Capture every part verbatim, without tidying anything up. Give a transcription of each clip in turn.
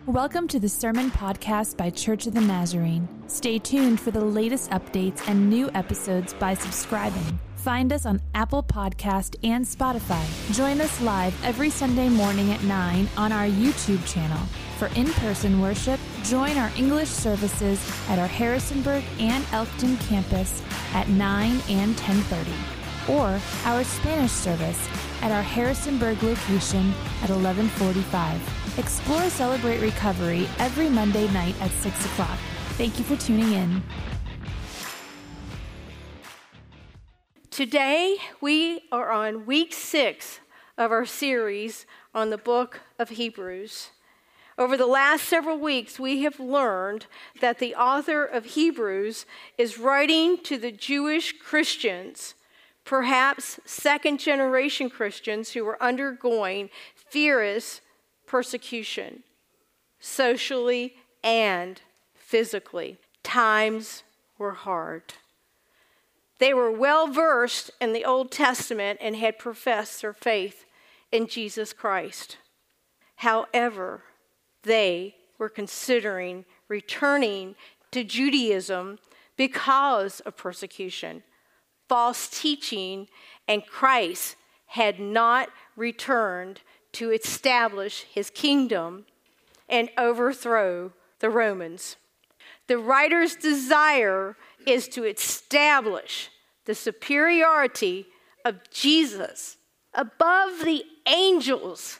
Welcome to the Sermon Podcast by Church of the Nazarene. Stay tuned for the latest updates and new episodes by subscribing. Find us on Apple Podcast and Spotify. Join us live every Sunday morning at nine on our YouTube channel. For in-person worship, join our English services at our Harrisonburg and Elkton campus at nine and ten thirty, or our Spanish service at our Harrisonburg location at eleven forty-five. Explore Celebrate Recovery every Monday night at six o'clock. Thank you for tuning in. Today, we are on week six of our series on the book of Hebrews. Over the last several weeks, we have learned that the author of Hebrews is writing to the Jewish Christians, perhaps second-generation Christians who were undergoing fierce persecution, socially and physically. Times were hard. They were well versed in the Old Testament and had professed their faith in Jesus Christ. However, they were considering returning to Judaism because of persecution, false teaching, and Christ had not returned to establish his kingdom and overthrow the Romans. The writer's desire is to establish the superiority of Jesus above the angels,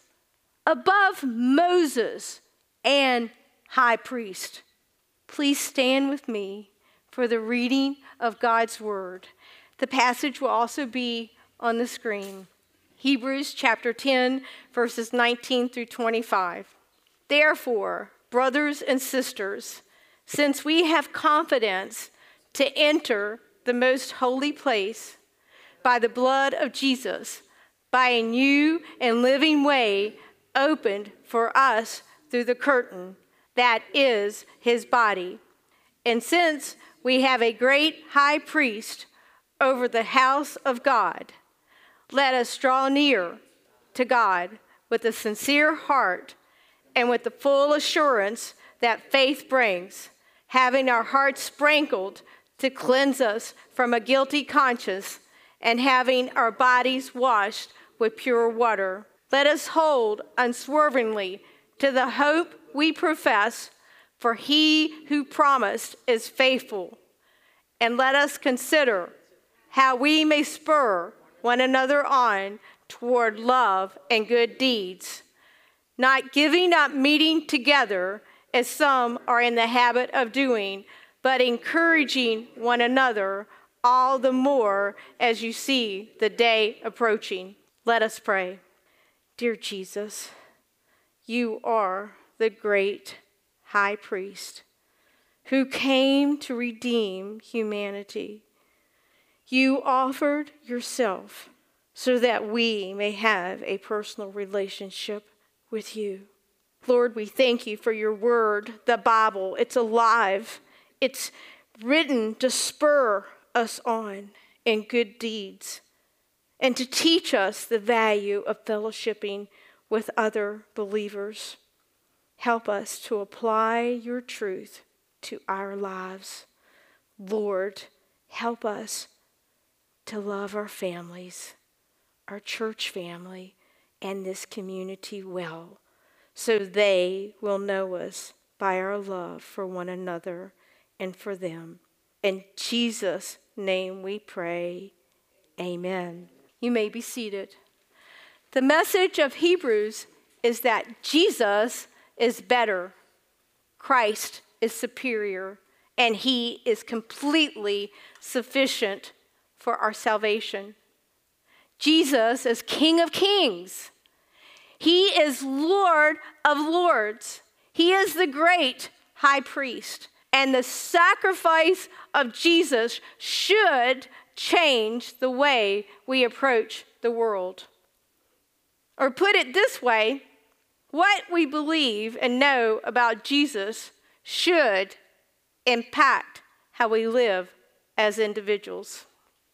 above Moses and high priest. Please stand with me for the reading of God's word. The passage will also be on the screen. Hebrews chapter ten, verses nineteen through twenty-five. Therefore, brothers and sisters, since we have confidence to enter the most holy place by the blood of Jesus, by a new and living way opened for us through the curtain that is his body. And since we have a great high priest over the house of God, let us draw near to God with a sincere heart and with the full assurance that faith brings, having our hearts sprinkled to cleanse us from a guilty conscience and having our bodies washed with pure water. Let us hold unswervingly to the hope we profess, for he who promised is faithful. And let us consider how we may spur one another on toward love and good deeds, not giving up meeting together as some are in the habit of doing, but encouraging one another all the more as you see the day approaching. Let us pray. Dear Jesus, you are the great high priest who came to redeem humanity. You offered yourself so that we may have a personal relationship with you. Lord, we thank you for your word, the Bible. It's alive. It's written to spur us on in good deeds and to teach us the value of fellowshipping with other believers. Help us to apply your truth to our lives. Lord, help us to love our families, our church family, and this community well, so they will know us by our love for one another and for them. In Jesus' name we pray, amen. You may be seated. The message of Hebrews is that Jesus is better, Christ is superior, and he is completely sufficient for our salvation. Jesus is King of Kings. He is Lord of Lords. He is the great high priest. And the sacrifice of Jesus should change the way we approach the world. Or put it this way, what we believe and know about Jesus should impact how we live as individuals.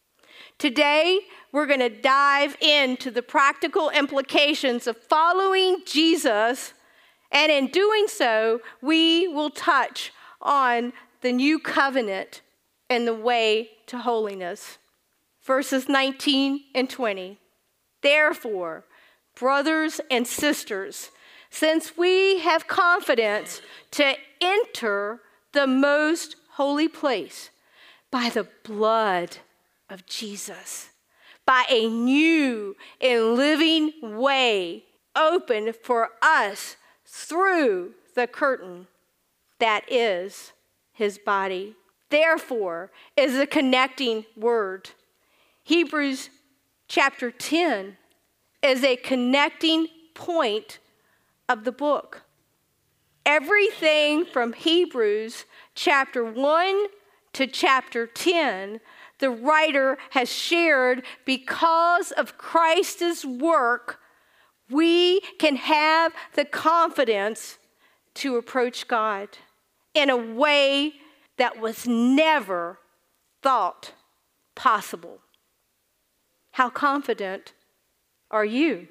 Today, we're going to dive into the practical implications of following Jesus And in doing so, we will touch on the new covenant and the way to holiness. Verses nineteen and twenty. Therefore, brothers and sisters, since we have confidence to enter the most holy place by the blood of Jesus, by a new and living way opened for us through the curtain that is his body. Therefore is a connecting word. Hebrews chapter ten is a connecting point of the book. Everything from Hebrews chapter one to chapter ten, the writer has shared because of Christ's work, we can have the confidence to approach God in a way that was never thought possible. How confident are you?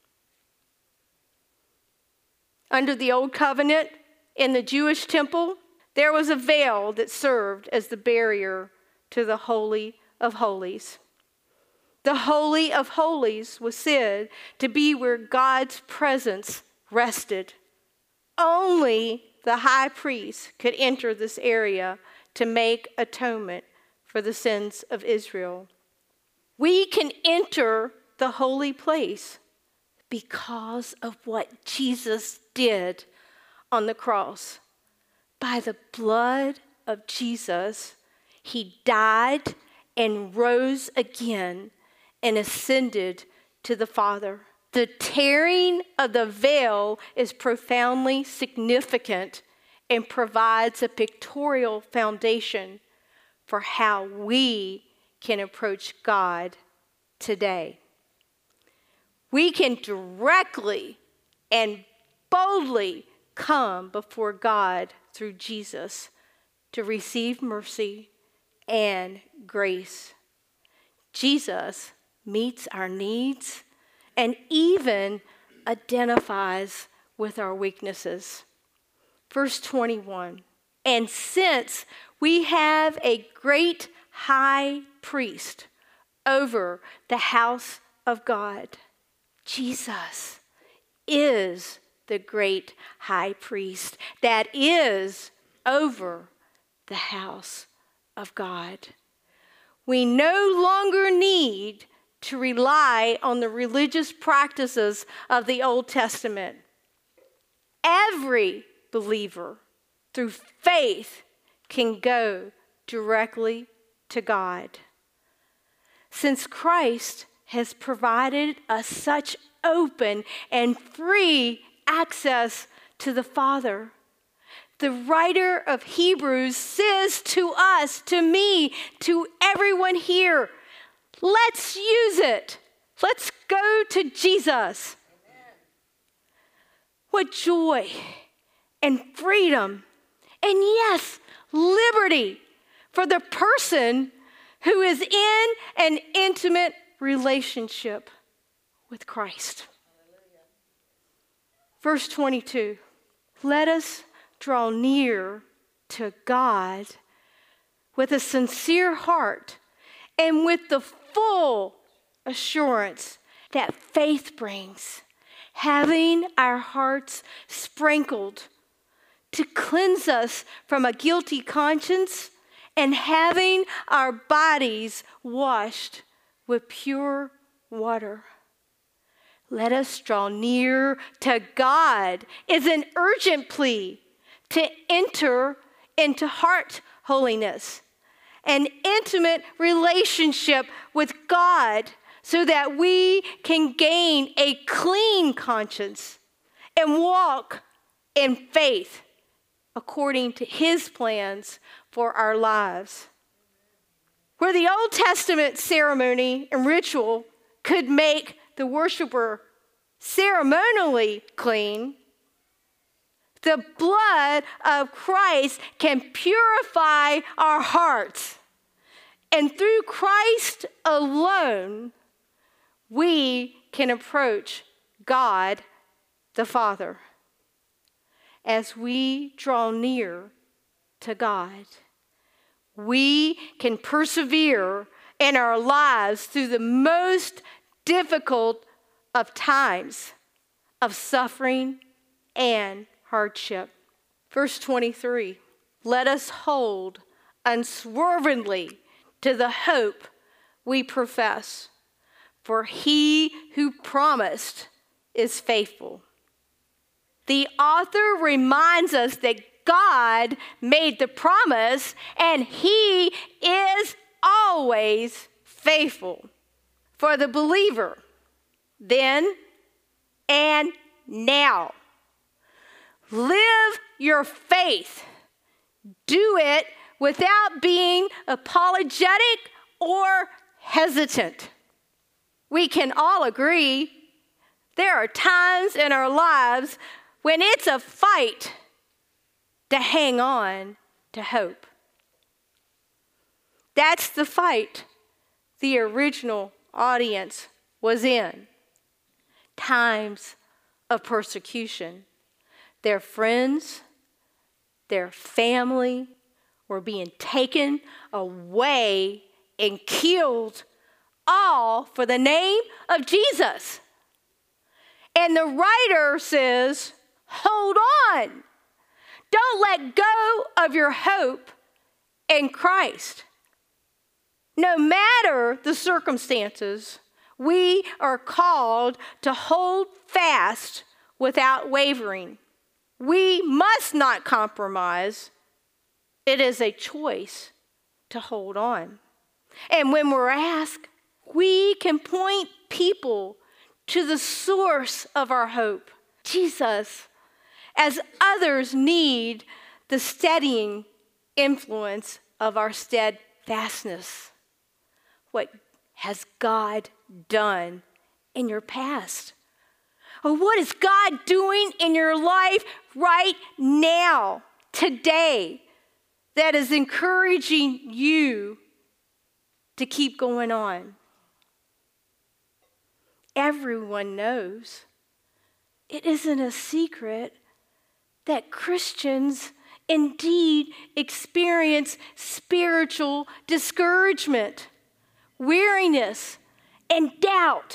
Under the old covenant in the Jewish temple, there was a veil that served as the barrier to the Holy of Holies. The Holy of Holies was said to be where God's presence rested. Only the high priest could enter this area to make atonement for the sins of Israel. We can enter the holy place because of what Jesus did on the cross. By the blood of Jesus, he died and rose again and ascended to the Father. The tearing of the veil is profoundly significant and provides a pictorial foundation for how we can approach God today. We can directly and boldly come before God through Jesus to receive mercy and grace. Jesus meets our needs and even identifies with our weaknesses. Verse twenty-one, and since we have a great high priest over the house of God, Jesus is the great high priest that is over the house of God. We no longer need to rely on the religious practices of the Old Testament. Every believer, through faith, can go directly to God. Since Christ has provided us such open and free access to the Father, the writer of Hebrews says to us, to me, to everyone here, let's use it. Let's go to Jesus. Amen. What joy and freedom and, yes, liberty for the person who is in an intimate relationship with Christ. Hallelujah. Verse twenty-two, let us draw near to God with a sincere heart and with the full assurance that faith brings, having our hearts sprinkled to cleanse us from a guilty conscience and having our bodies washed with pure water. Let us draw near to God is an urgent plea to enter into heart holiness, an intimate relationship with God so that we can gain a clean conscience and walk in faith according to his plans for our lives. Where the Old Testament ceremony and ritual could make the worshiper ceremonially clean, the blood of Christ can purify our hearts. And through Christ alone, we can approach God the Father. as we draw near to God. We can persevere in our lives through the most difficult of times of suffering and hardship. Verse twenty-three, let us hold unswervingly to the hope we profess, for he who promised is faithful. The author reminds us that God made the promise and he is always faithful for the believer then and now. Live your faith. Do it without being apologetic or hesitant. We can all agree there are times in our lives when it's a fight to hang on to hope. That's the fight the original audience was in. Times of persecution. Their friends, their family were being taken away and killed, all for the name of Jesus. And the writer says, hold on. Don't let go of your hope in Christ. No matter the circumstances, we are called to hold fast without wavering. We must not compromise. It is a choice to hold on. And when we're asked, we can point people to the source of our hope, Jesus, as others need the steadying influence of our steadfastness. What has God done in your past? Or what is God doing in your life right now, today, that is encouraging you to keep going on? Everyone knows, it isn't a secret, that Christians indeed experience spiritual discouragement, weariness, and doubt.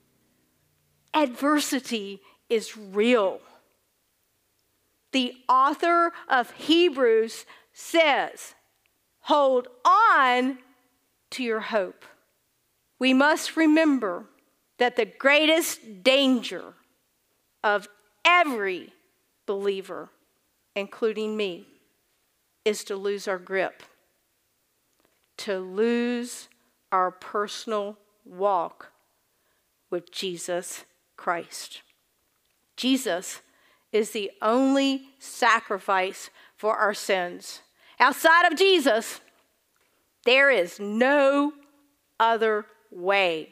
Adversity is real. The author of Hebrews says, hold on to your hope. We must remember that the greatest danger of every believer, including me, is to lose our grip, to lose our personal walk with Jesus Christ. Jesus is the only sacrifice for our sins. Outside of Jesus, there is no other way.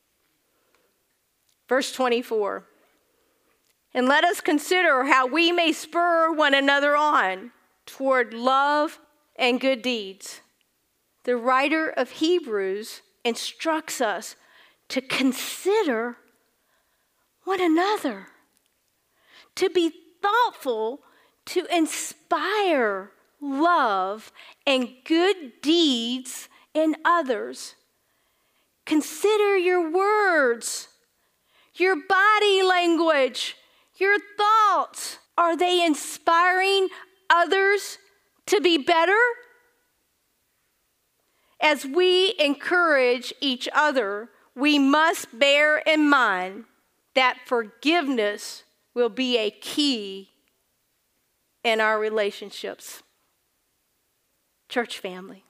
Verse twenty-four, and let us consider how we may spur one another on toward love and good deeds. The writer of Hebrews instructs us to consider one another, to be thoughtful, to inspire love and good deeds in others. Consider your words, your body language, your thoughts. Are they inspiring others to be better? As we encourage each other, we must bear in mind that forgiveness will be a key in our relationships. Church family,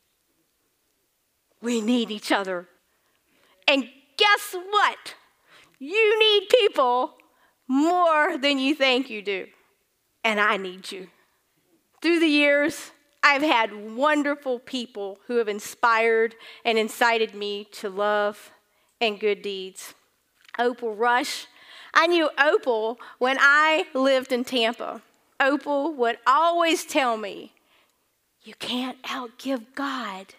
we need each other. And guess what? You need people more than you think you do. And I need you. Through the years, I've had wonderful people who have inspired and incited me to love and good deeds. Opal Rush. I knew Opal when I lived in Tampa. Opal would always tell me, you can't outgive God.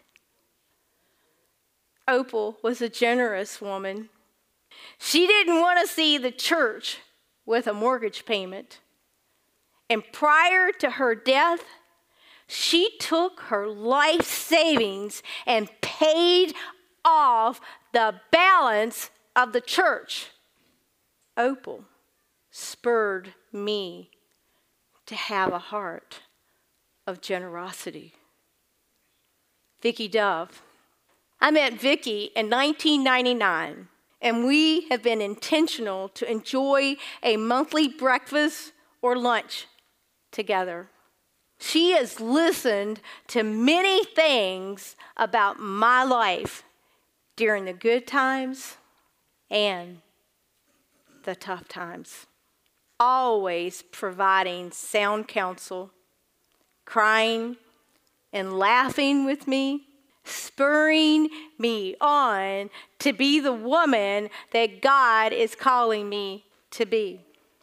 Opal was a generous woman. She didn't want to see the church with a mortgage payment. And prior to her death, she took her life savings and paid off the balance of the church. Opal spurred me to have a heart of generosity. Vicki Dove. I met Vicki in nineteen ninety-nine, and we have been intentional to enjoy a monthly breakfast or lunch together. She has listened to many things about my life during the good times and the tough times, always providing sound counsel, crying and laughing with me, spurring me on to be the woman that God is calling me to be.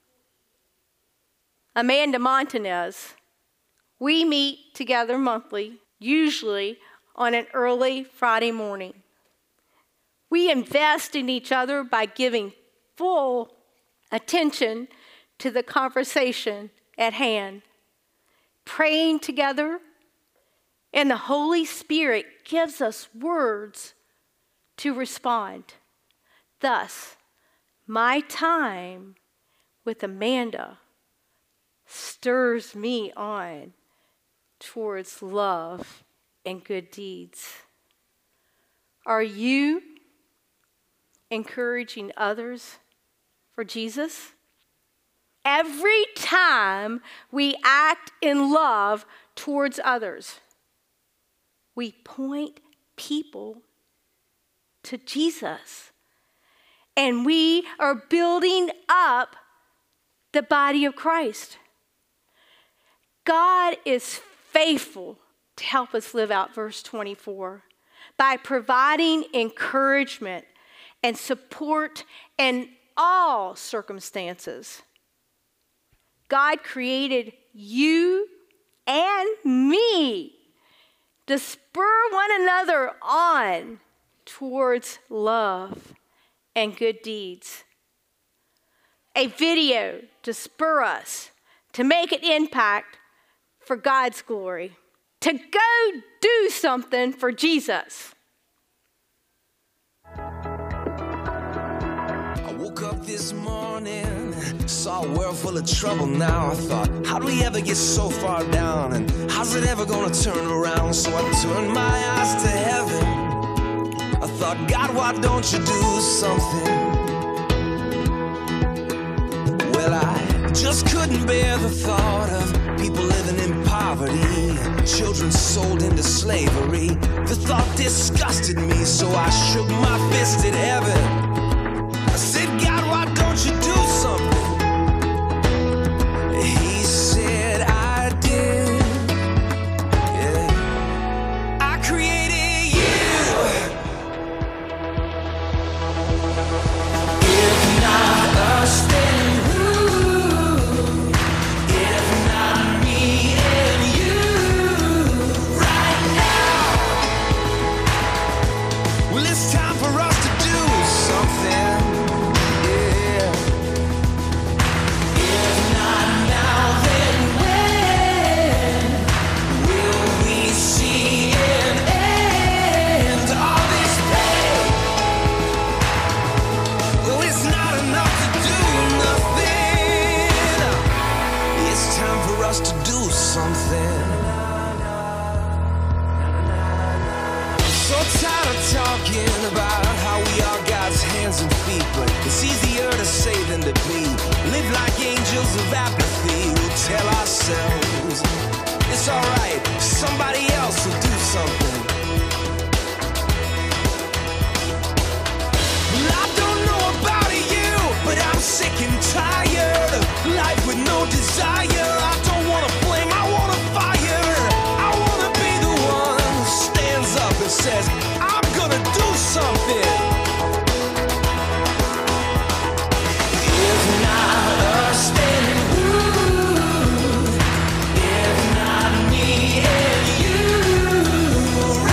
Amanda Montanez. We meet together monthly, usually on an early Friday morning. We invest in each other by giving full attention to the conversation at hand, praying together, and the Holy Spirit gives us words to respond. Thus, my time with Amanda stirs me on towards love and good deeds. Are you encouraging others for Jesus? Every time we act in love towards others, we point people to Jesus. And we are building up the body of Christ. God is faithful to help us live out verse twenty-four by providing encouragement and support in all circumstances. God created you and me to spur one another on towards love and good deeds. A video to spur us to make an impact for God's glory, to go do something for Jesus. I woke up this morning, saw a world full of trouble now. I thought, how do we ever get so far down? And how's it ever gonna turn around? So I turned my eyes to heaven. I thought, God, why don't you do something? Well, I just couldn't bear the thought of people living in poverty, children sold into slavery. The thought disgusted me, so I shook my fist at heaven. I said, God, why don't you do something? He said, I did. Yeah. I created you. If not us, then who? If not me and you right now. Well, it's time for us to do something. Yeah. If not now, then when will we see an end to all this pain? Well, it's not enough to do nothing. It's time for us to do something. So tired of talking about how we are God's hands and feet, but it's easier to say than to be. Live like angels of apathy. We tell ourselves it's alright, somebody else will do something. Well, I don't know about you, but I'm sick and tired of life with no desire. I don't wanna flame, I wanna fire. I wanna be the one who stands up and says, I'm gonna do something. If not us, then who? If not me and you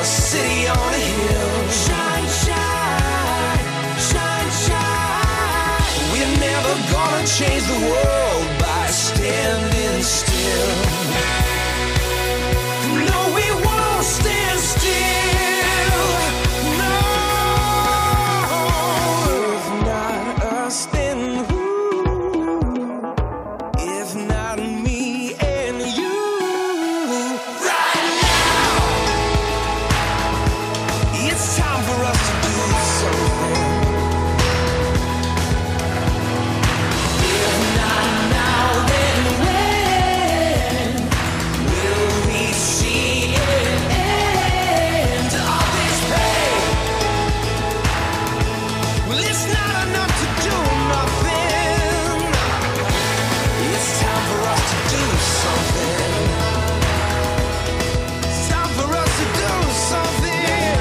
a city on a hill. Shine, shine, shine, shine. We're never gonna change the world by standing still. No, we won't stand still. No, if not us, then who? If not me and you. Right now, it's time for us to do something. If not now, then when will we see an end of this pain? Well, it's not enough to do nothing. It's time for us to do something. It's time for us to do something.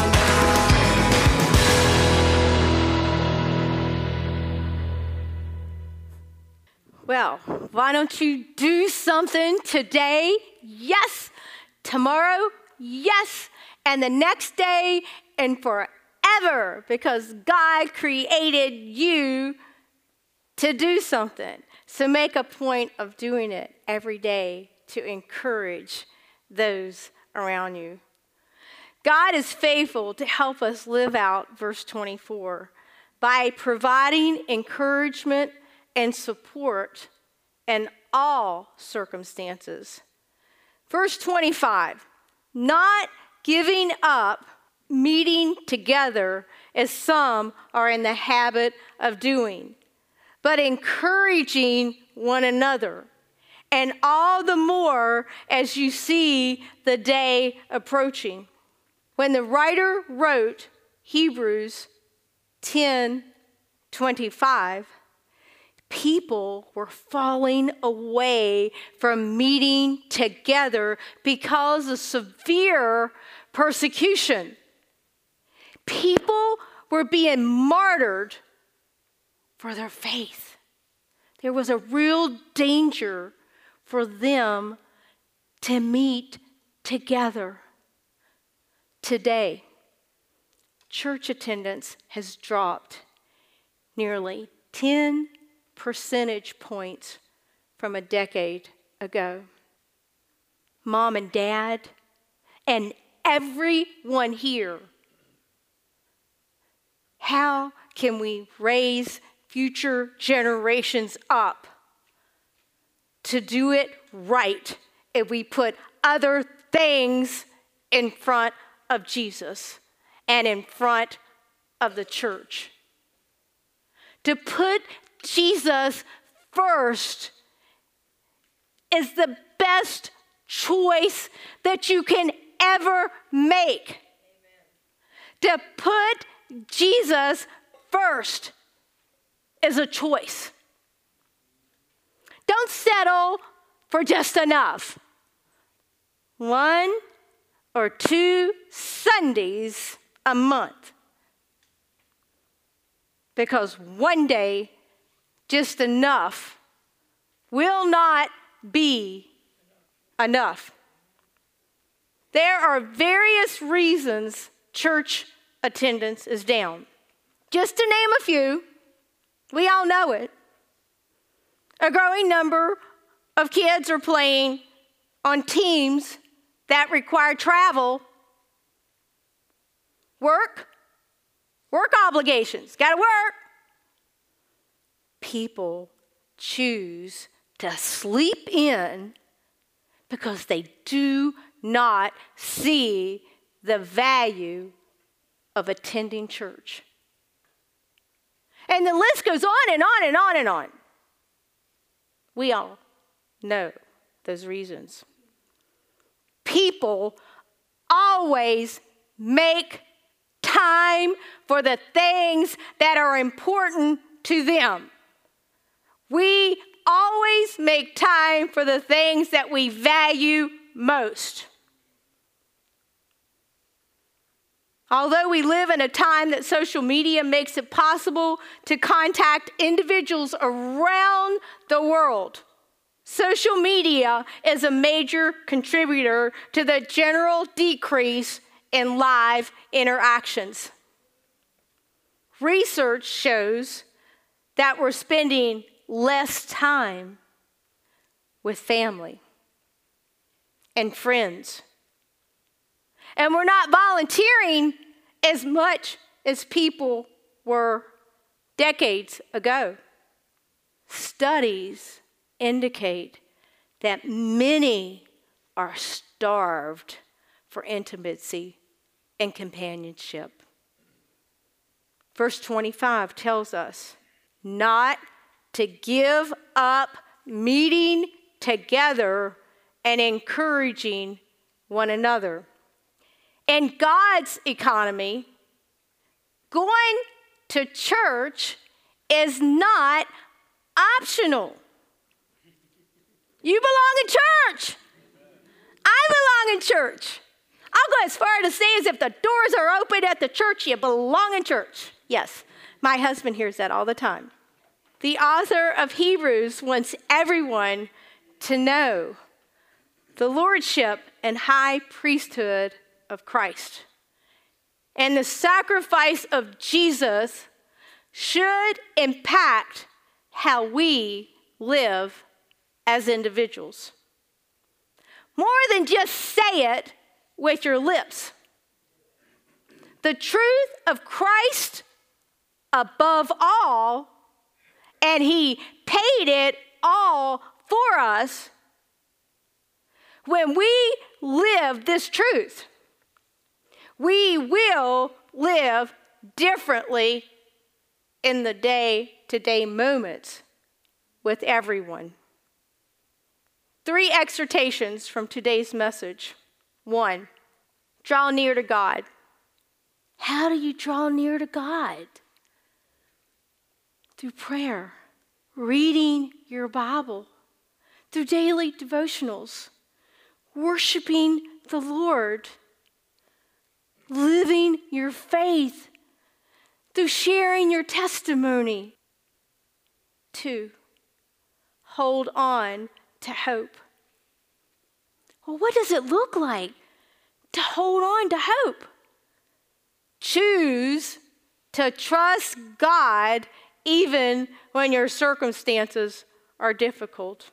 Well, why don't you do something today? Yes. Tomorrow? Yes. And the next day and forever, because God created you to do something. So make a point of doing it every day to encourage those around you. God is faithful to help us live out verse twenty-four by providing encouragement and support in all circumstances. Verse twenty-five, not giving up meeting together as some are in the habit of doing, but encouraging one another, and all the more as you see the day approaching. When the writer wrote Hebrews ten twenty-five, people were falling away from meeting together because of severe persecution. People were being martyred for their faith. There was a real danger for them to meet together. Today, church attendance has dropped nearly ten percentage points from a decade ago. Mom and dad and everyone here, how can we raise future generations up to do it right if we put other things in front of Jesus and in front of the church? To put Jesus first is the best choice that you can ever make. Amen. To put Jesus first is a choice. Don't settle for just enough. One or two Sundays a month. Because one day, just enough will not be enough. There are various reasons church attendance is down. Just to name a few, we all know it. A growing number of kids are playing on teams that require travel. Work, work obligations, gotta work. People choose to sleep in because they do not see the value of attending church. And the list goes on and on and on and on. We all know those reasons. People always make time for the things that are important to them. We always make time for the things that we value most. Although we live in a time that social media makes it possible to contact individuals around the world, social media is a major contributor to the general decrease in live interactions. Research shows that we're spending less time with family and friends. And we're not volunteering as much as people were decades ago. Studies indicate that many are starved for intimacy and companionship. Verse twenty-five tells us not to give up meeting together and encouraging one another. In God's economy, going to church is not optional. You belong in church. I belong in church. I'll go as far to say as if the doors are open at the church, you belong in church. Yes, my husband hears that all the time. The author of Hebrews wants everyone to know the lordship and high priesthood of Christ. And the sacrifice of Jesus should impact how we live as individuals. More than just say it with your lips. The truth of Christ above all, and he paid it all for us. When we live this truth, we will live differently in the day-to-day moments with everyone. Three exhortations from today's message. One, draw near to God. How do you draw near to God? Through prayer, reading your Bible, through daily devotionals, worshiping the Lord, living your faith, through sharing your testimony. Two, hold on to hope. Well, what does it look like to hold on to hope? Choose to trust God even when your circumstances are difficult.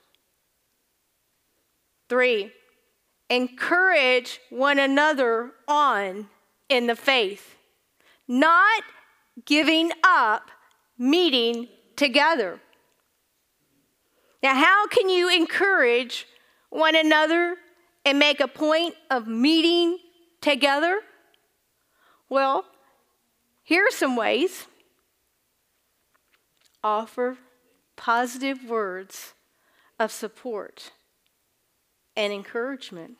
Three, encourage one another on in the faith, not giving up meeting together. Now, how can you encourage one another and make a point of meeting together? Well, here are some ways. Offer positive words of support and encouragement.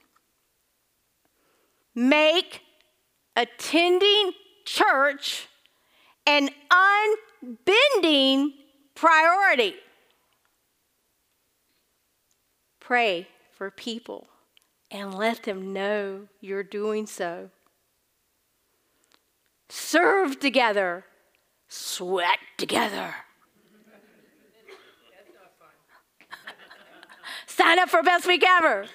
Make attending church an unbending priority. Pray for people and let them know you're doing so. Serve together. Sweat together. Sign up for Best Week Ever.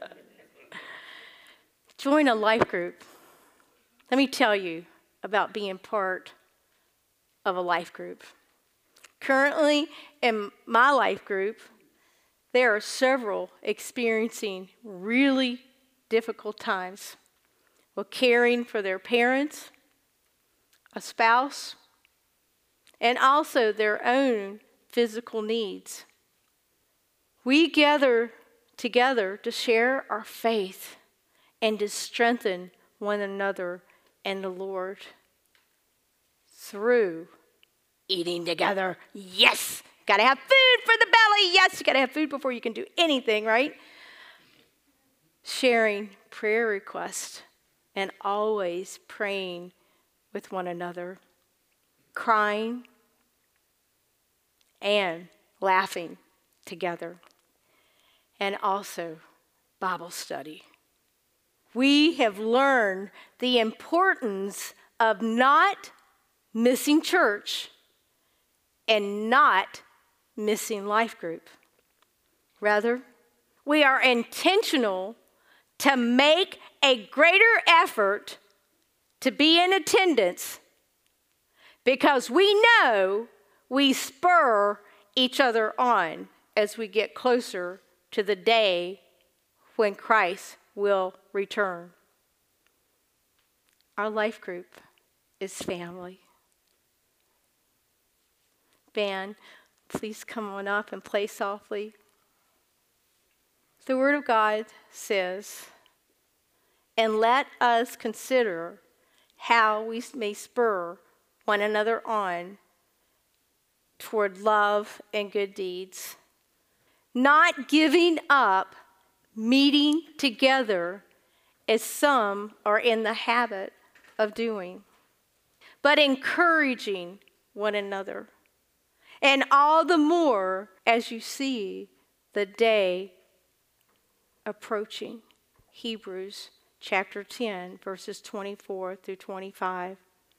Join a life group. Let me tell you about being part of a life group. Currently, in my life group, there are several experiencing really difficult times with caring for their parents, a spouse, and also their own physical needs. We gather together to share our faith and to strengthen one another and the Lord through eating together. Yes, gotta have food for the belly. Yes, you gotta have food before you can do anything, right? Sharing prayer requests and always praying with one another, crying and laughing together, and also Bible study. We have learned the importance of not missing church and not missing life group. Rather, we are intentional to make a greater effort to be in attendance because we know we spur each other on as we get closer to the day when Christ will return. Our life group is family. Band, please come on up and play softly. The Word of God says, and let us consider how we may spur one another on toward love and good deeds, not giving up meeting together as some are in the habit of doing, but encouraging one another, and all the more as you see the day approaching. Hebrews chapter ten, verses twenty-four through twenty-five.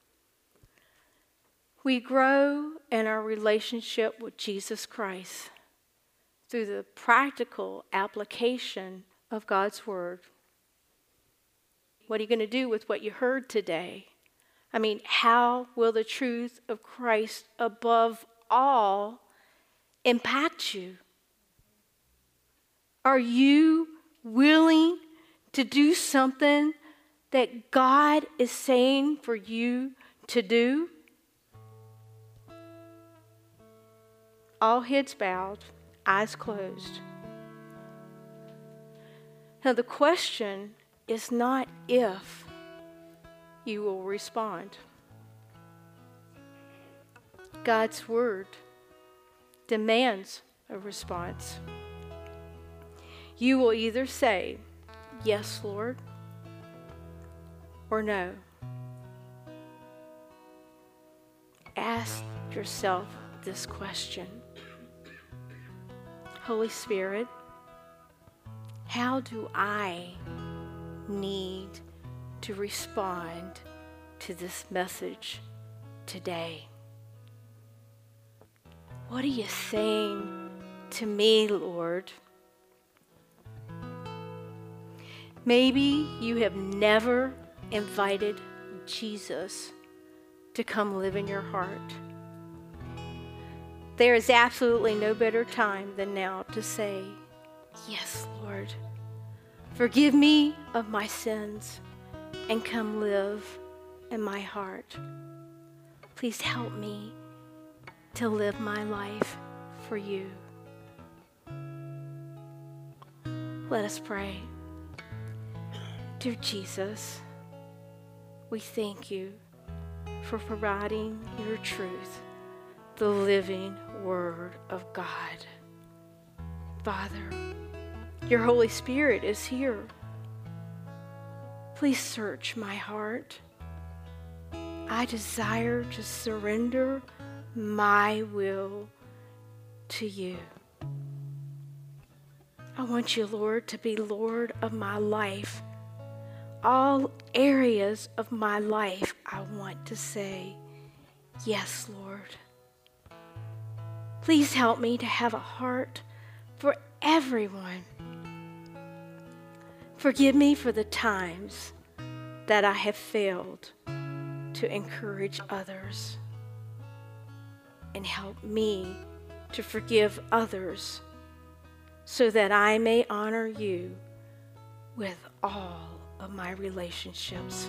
We grow in our relationship with Jesus Christ through the practical application of God's Word. What are you going to do with what you heard today? I mean, how will the truth of Christ above all impact you? Are you willing to do something that God is saying for you to do? All heads bowed, eyes closed. Now the question is not if you will respond. God's Word demands a response. You will either say, yes, Lord, or no. Ask yourself this question. Holy Spirit, how do I need to respond to this message today? What are you saying to me, Lord? Maybe you have never invited Jesus to come live in your heart. There is absolutely no better time than now to say, yes, Lord, forgive me of my sins and come live in my heart. Please help me to live my life for you. Let us pray. Dear Jesus, we thank you for providing your truth, the living Word of God. Father, your Holy Spirit is here. Please search my heart. I desire to surrender my will to you. I want you, Lord, to be Lord of my life. All areas of my life, I want to say, yes, Lord. Please help me to have a heart for everyone. Forgive me for the times that I have failed to encourage others, and help me to forgive others so that I may honor you with all of my relationships.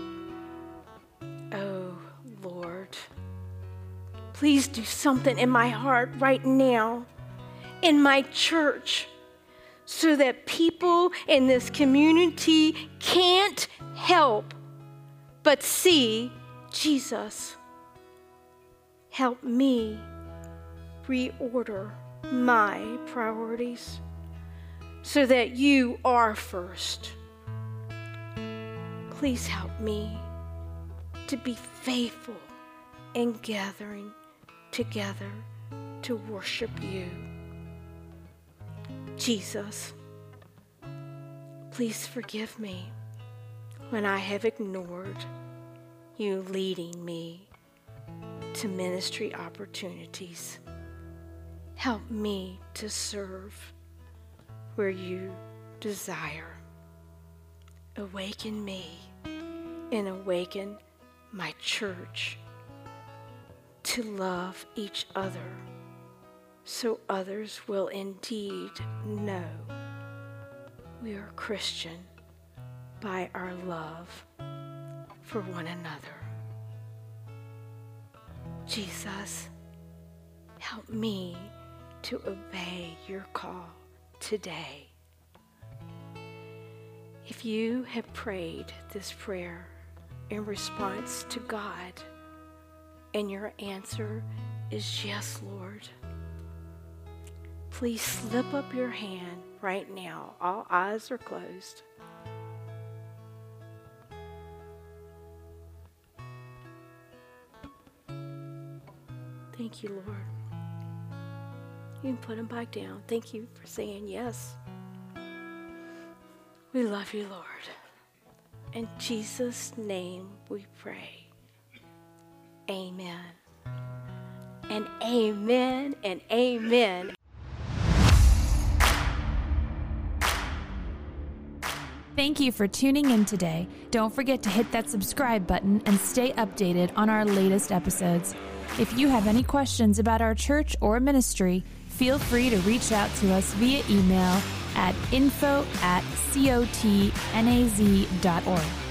Oh, Lord, please do something in my heart right now, in my church, so that people in this community can't help but see Jesus. Help me reorder my priorities so that you are first. Please help me to be faithful in gathering together to worship you. Jesus, please forgive me when I have ignored you leading me to ministry opportunities. Help me to serve where you desire. Awaken me and awaken my church to love each other so others will indeed know we are Christian by our love for one another. Jesus, help me to obey your call today. If you have prayed this prayer in response to God, and your answer is yes, Lord, please slip up your hand right now. All eyes are closed. Thank you, Lord. You can put them back down. Thank you for saying yes. We love you, Lord. In Jesus' name we pray. Amen. And amen and amen. Thank you for tuning in today. Don't forget to hit that subscribe button and stay updated on our latest episodes. If you have any questions about our church or ministry, feel free to reach out to us via email at info at cotnaz dot org.